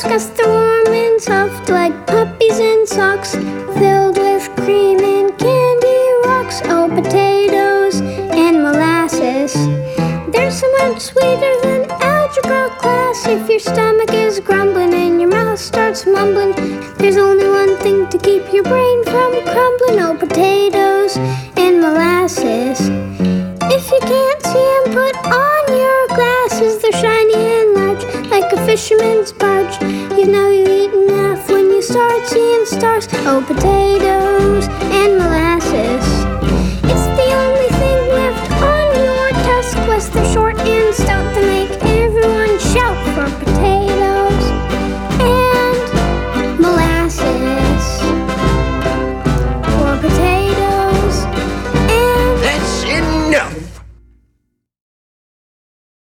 'cause they're warm and soft like puppies in socks, filled with cream and candy rocks. Oh, potatoes and molasses, they're so much sweeter than algebra class. If your stomach is grumbling and your mouth starts mumbling, there's only one thing to keep your brain from crumbling. Oh, potatoes and molasses. If you can't see them, put on your glasses. They're shiny and large like a fisherman's barge. You know you eat enough when you start seeing stars. Oh, potatoes and molasses.